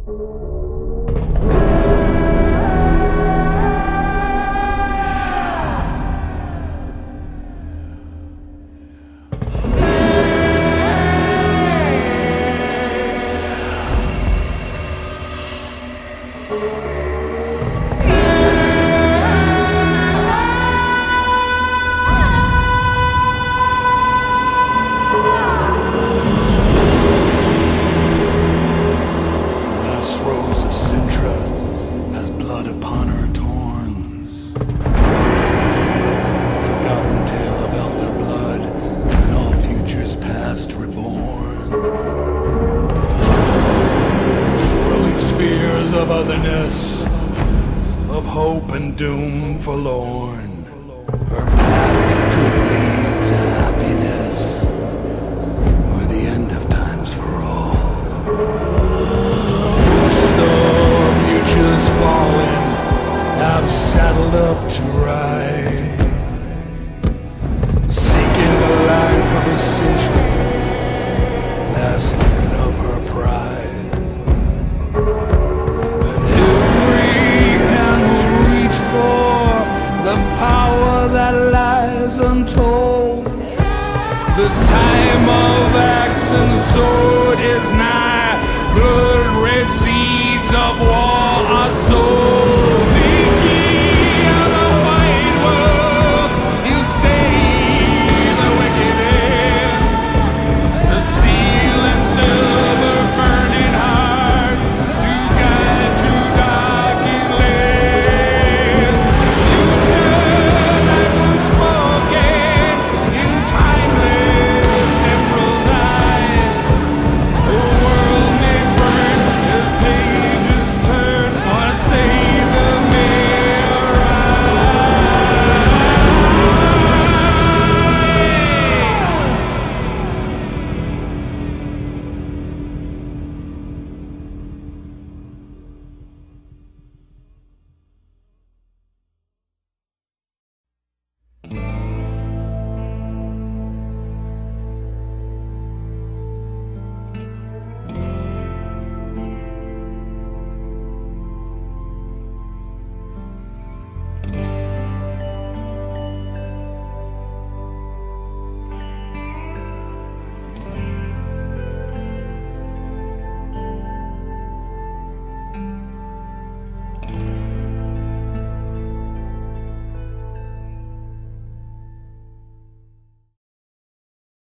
Doom forlorn, her path could lead to happiness, or the end of times for all. Store futures fallen, have saddled up to ride, seeking the life of a century, last living of her pride. The power that lies untold. The time of axe and sword is nigh. Blood red seeds of war